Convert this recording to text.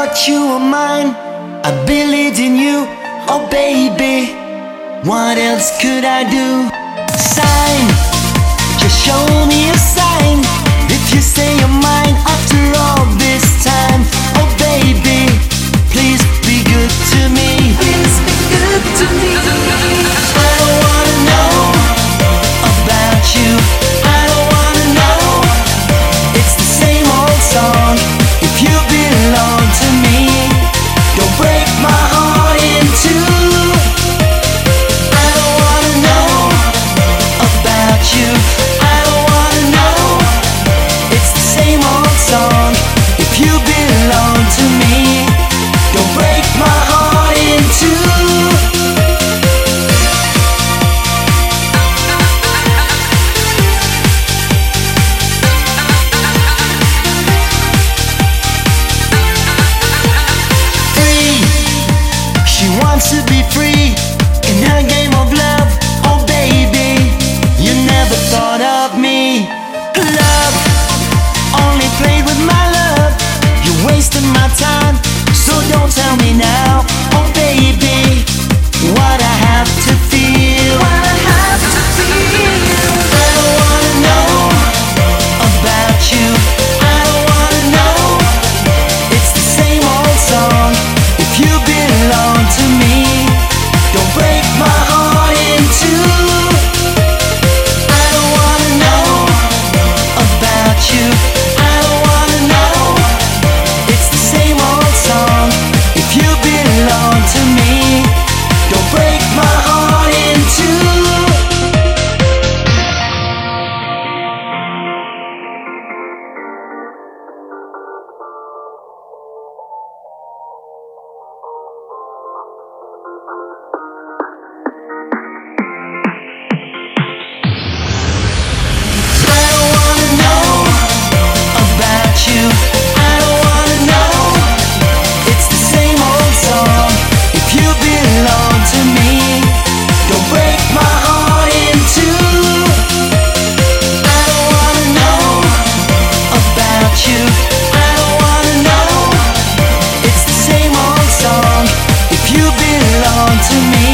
thought you were mine. I believed in you, oh baby. What else could I do? Sign, just show me a sign. If you say you're mine after all this time, oh baby, please be good to me. Please be good to me. I don't wanna know about you. I don't wanna know. It's the same old song. If you belong to me, don't break my heart in two. I don't wanna know about you. I don't wanna know. It's the same old song. If you belong to me, don't break my heart in two. She wants to be free in her game of love. Oh baby, you never thought of me. Love, only played with my love. You're wasting my time, so don't tell me now. Oh baby, what I have to feel. What I have to feel. I don't wanna know about you. I don't wanna know. It's the same old song. If you belong to me, don't break my heart in two. I don't wanna know about you. I don't wanna know. It's the same old song. If you belong to me, don't break my heart in two. I don't wanna know about you. I don't wanna know. It's the same old song. If you belong to me, don't break my heart in two. I don't wanna know about you. I don't wanna know. It's the same old song. If you belong to me,